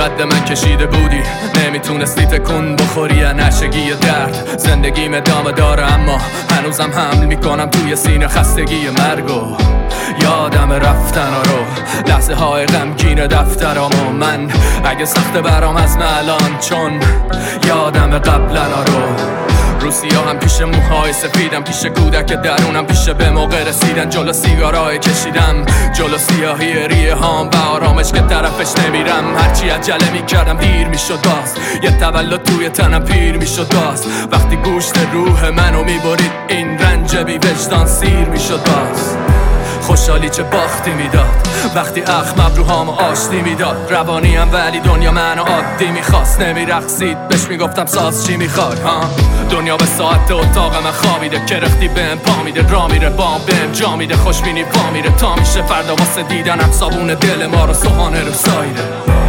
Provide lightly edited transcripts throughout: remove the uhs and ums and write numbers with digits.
قد من کشیده بودی، نمیتونستی تکون بخوری نشگی درد. زندگیم ادامه داره اما هنوزم حمل میکنم توی سینه خستگی مرگو. یادم رفتن رو لحظه های غمگین دفترامو، من اگه سخت برام از الان چون یادم قبلا رو. روسیا هم پیش موهای سفیدم، پیش کودک درونم، پیش به موقع رسیدن، جلو سیگارای کشیدم، جلو سیاهی ریه هام و آرامش که طرفش نمیرم. هرچی عجله میکردم دیر میشد باز، یه تولد توی تنم پیر میشد باز. وقتی گوشت روح منو میبرید این رنج بی وجدان سیر میشد باز. خوشحالی چه باختی میداد وقتی اخم ابروهامو آشتی میداد. روانیم ولی دنیا منو عادی میخواست، نمیرقصید بهش میگفتم ساز چی میخوای ها. دنیا به ساعت اتاق من خوابیده، کرختی بهم پا میده، را میره بام بهم جا میده، خوشبینی پا میره تا میشه فردا واسه دیدنم صابون دل ما رو سوهانه رو سایده.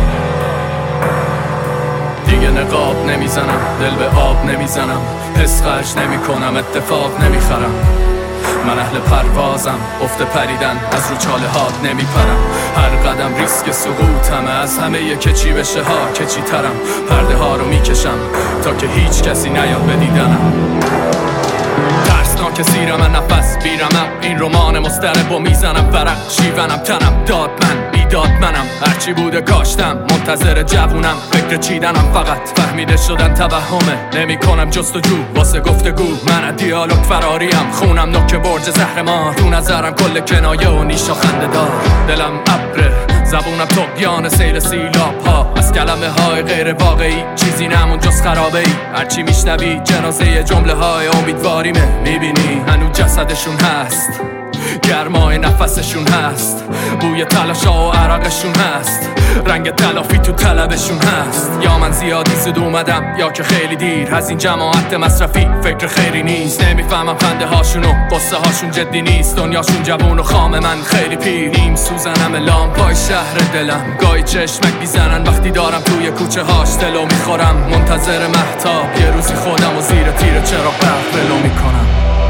دیگه نقاب نمیزنم، دل به آب نمیزنم، حس خرج نمیکنم، اتفاق نمیخرم. من اهل پروازم، افت پریدن از رو چاله هات نمیپرم. هر قدم ریسک سقوطمه، از همه کچی بشه ها کچی ترم. پرده ها رو میکشم تا که هیچ کسی نیاد به دیدنم. ترسناک زیر من نفس بیرمم، این رمان مضطرب و میزنم ورق شیونم، تنم داد من بیداد منم. هرچی بوده کاشتم منتظر جوونم، فکر چیدنم فقط فهمیده شدن توهمه. نمی کنم جستجو واسه گفتگو، من از دیالوگ فراریم، خونم نوک برج زهرمار، تو نظرم کل کنایه و نیش و خنده دار. دلم ابره زبونم طغیان سیل سیلاب ها، از کلمه های غیر واقعی چیزی نمون جز خرابه ای. هرچی میشنوی جنازه جمله های امیدواریمه، میبینی هنوز جسدشون هست، گرمای نفسشون هست، بوی تلاشا و عرقشون هست، رنگ تلافی تو طلبشون هست. یا من زیادی زود اومدم یا که خیلی دیر، از این جماعت مصرفی فکر خیری نیست. نمیفهمم خنده هاشونو، قصه هاشون جدی نیست، دنیاشون جوون و خام، من خیلی پیر. نیم سوزنم لامپای شهر دلم، گاهی چشمک بیزنن وقتی دارم توی کوچه هاش دلو میخورم. منتظر مهتاب یه روزی خودم و زیر تیر چراغ برق ولو میکنم.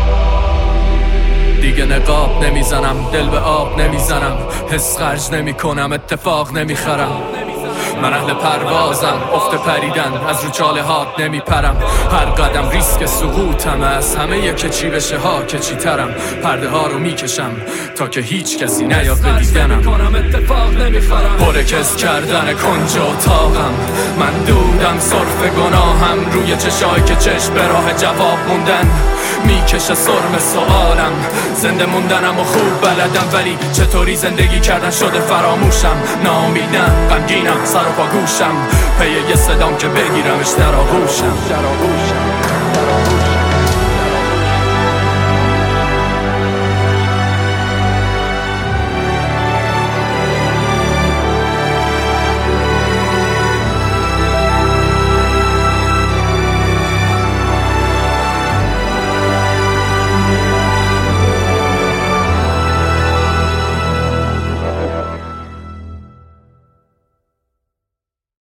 دیگه نقاب نمیزنم، دل به آب نمیزنم، حس خرج نمی کنم، اتفاق نمیخرم. من اهل پروازم، افت پریدن از رو چاله هات نمیپرم. هر قدم ریسک سقوطمه، از همه کچی بشه ها کچی ترم. پرده ها رو میکشم تا که هیچ کسی نیاد به دیدنم. پرکس کردن کنج اتاقم، من دودم صرف گناهم، روی چشای که چشم به راه جواب موندن میکشه سرم سوالم. زنده موندنم و خوب بلدم، ولی چطوری زندگی کردن شده فراموشم. ناامیدم، غمگینم، سر و پا گوشم، پی یه صدام که بگیرمش در آغوشم.